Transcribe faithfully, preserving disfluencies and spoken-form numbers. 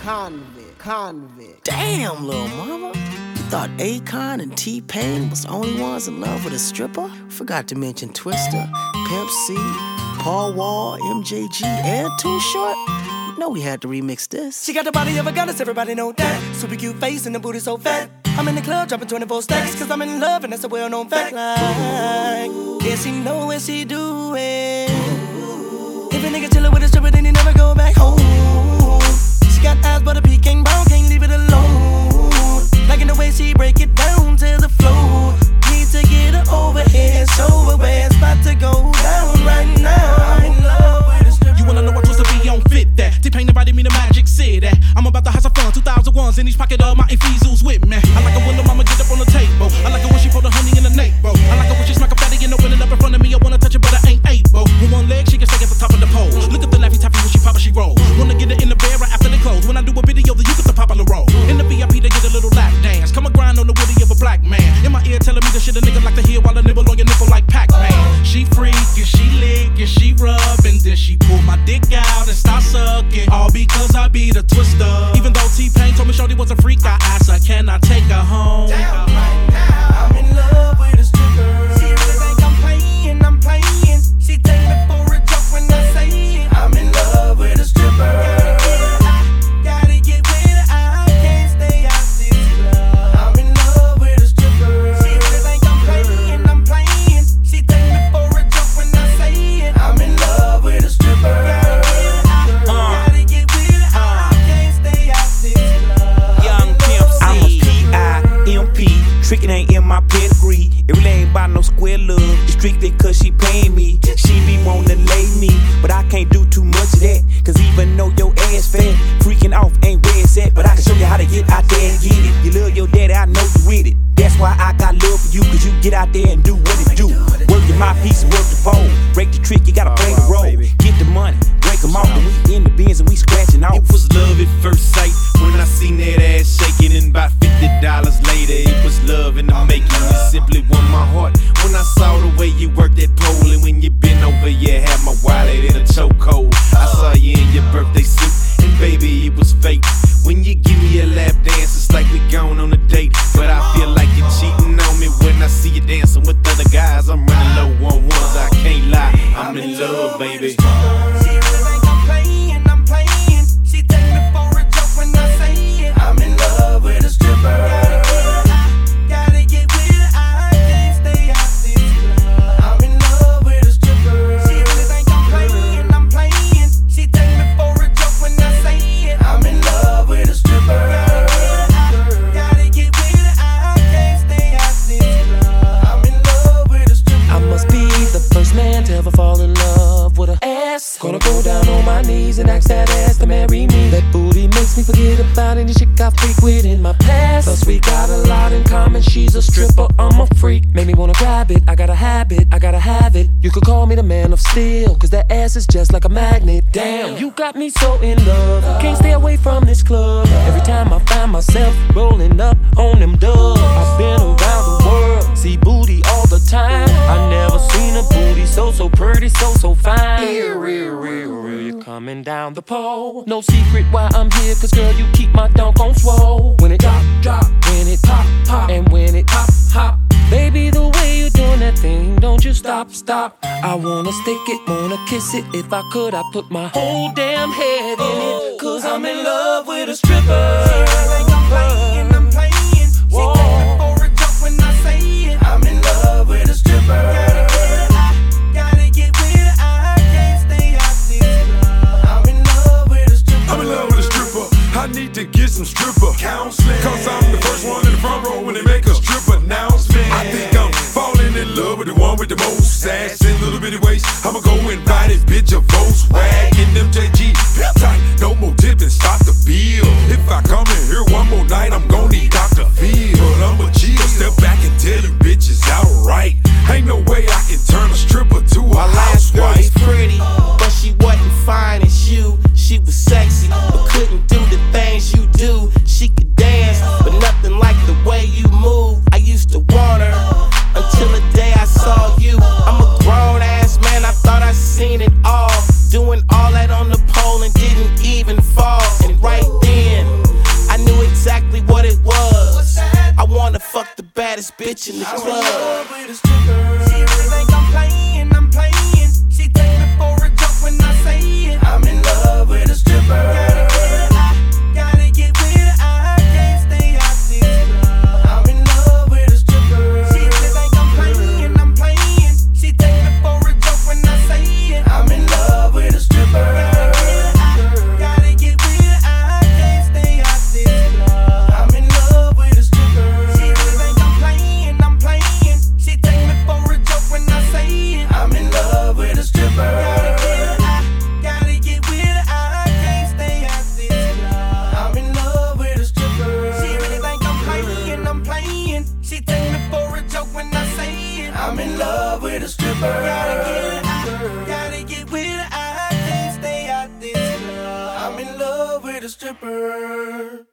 convict, convict. Damn, little mama. You thought Akon and T-Pain was the only ones in love with a stripper? Forgot to mention Twista, Pimp C, Paul Wall, M J G, and Too Short. You know we had to remix this. She got the body of a goddess, everybody know that. Super cute face and the booty so fat. I'm in the club dropping twenty-four stacks, cause I'm in love and that's a well-known fact. Like, yeah, she know what she doing. If a nigga chillin' with a stripper, then he never go back home. She got eyes but a pecan brown, can't leave it alone. Like in the way she break it down to the floor. Need to get her overhead, show her where it's about to go down right now. I'm in love with a stripper. You wanna know what supposed to be on fit that? T-Pain invited me to Magic City. I'm about to have some fun, two thousand ones in each pocket of my Ephesians with me. I like it when the mama get up on the table. I like it when she pour the honey in the nape-bo. I like it when she smack a fatty and open it up in front of me. I wanna touch it but I ain't able. With one leg she can stay at the top of the pole. Look at the laffy taffy when she pop and she roll. Wanna get it in the bed right after they close. When I do a video then you get the popular roll. In the V I P they get a little lap dance. Come and grind on the woody of a black man. In my ear telling me the shit a nigga like to hear while I nibble on your nipple like Pac-Man. She freak and she lick and she rub and then she pull my dick out and start sucking. All because I be the twister. Even though T-Pain told me shorty was a freak, I asked her, can I take her home? Down right now, I'm in love with a stripper. She really think I'm playing, I'm playing. She take me for a joke when I say it. I'm in love with a stripper. Gotta get with her, I can't stay out this club. I'm in love with a stripper. She really think I'm playing, I'm playing. She take me for a joke when I say it. I'm in love with a stripper. Gotta get with her, I can't stay out this club. Young Pimp C. I'm a P I M P. Trickin' ain't in my pedigree. It really ain't about no square love. It's strictly cause she paying me. She be wanna lay me, but I can't do too much of that. Cause even though your ass fat, freaking off ain't where it's at. But I can show you how to get out there and get it. You love your daddy, I know you with it. That's why I got love for you, cause you get out there and do what it do. Work your mouthpiece and work the pole. Break the trick, you gotta play the role. Get the money, break them off, and we in the bins and we scratching off. It was love at first sight when I seen that ass shaking. And about fifty dollars later, it was love in the making. You simply won my heart when I saw the way you worked that pole. And when you been over, you had my wallet in a chokehold. I saw you in your birthday suit, and baby, it was fake. When you give me a lap dance, it's like we gone on a date. But I feel like you're cheating on me when I see you dancing with other guys. I'm running low on ones, I can't lie. I'm in love, baby. She really think I'm playing, I'm playing. She take me for a joke when I say it. I'm in love with a stripper. Gotta get with her, I can't stay out this club. I'm in love with a stripper. She really think I'm playing, I'm playing. She take me for a joke when I say it. I'm in love with a stripper. Gotta get with her, I can't stay out this club. I'm in love with a stripper. I must be the first man to ever fall in love with a ass. Gonna go down on my knees and ask that ass to marry me. That booty makes me forget about any chick I freak with in my past. Plus we got a lot in common. She's a stripper, I'm a freak. Made me wanna grab it, I got a habit, I gotta have it. You could call me the man of steel, cause that ass is just like a magnet. Damn, you got me so in love. Can't stay away from this club. Every time I find myself rolling up on them dubs. I've been around the world, see booty all the time. I never seen a booty so, so pretty, so, so fine. Real, real, real, real, you're coming down the pole. No secret why I'm here, cause girl, you keep my dunk on swole. When it drop, drop, when it pop, pop, and when it hop, hop. Baby, the way you're doing that thing, don't you stop, stop. I wanna stick it, wanna kiss it. If I could, I'd put my whole damn head in it. Cause I'm in love with a stripper. She really think I'm playing, I'm playing. She Whoa. take me for a joke when I say it. I'm in love with a stripper. Gotta get with her, I can't stay out this club. I'm in love with a stripper. I'm in love with a stripper. I need to get some stripper counseling. Cause I'm the first one in the front row when they make a strip announcement. I think I'm falling in love with the one with the most sass and little bitty waist. I'ma go and buy this bitch a Volkswagen. M J G, pep tight, no more tipping, stop the bill. If I come in here one more night, I'm gon' need Doctor Phil. But I'ma chill, step back and tell you bitches outright. Ain't no way I can turn a stripper to a My last girl was housewife. pretty, but she wasn't fine as you. She was sexy, but couldn't do the things you do. She could dance, but nothing like the way you move. I used to want her until the day I saw you. I'm a grown ass man, I thought I seen it all. Doing all that on the bitch in the I'm in club. love with a stripper. She really think I'm playing, I'm playing. She take me for a joke when I say it. I'm in love with a stripper. Gotta get with her, I can't stay out this club. I'm in love with a stripper. She really think I'm playing, I'm playing. She take me for a joke when I say it. I'm in love with a stripper. Gotta get with her, I can't stay out this club. I'm in love with a stripper. She really think I'm playing, I'm playing. She take me for a joke when I say it. I'm in love with a stripper. Gotta get with her, I can't stay out this club. I'm in love with a stripper. She really think I'm playing, I'm playing. She take me for a joke when I say it. I'm in love with a stripper. Gotta get her, gotta get with her, I can't stay out this club. I'm in love with a stripper.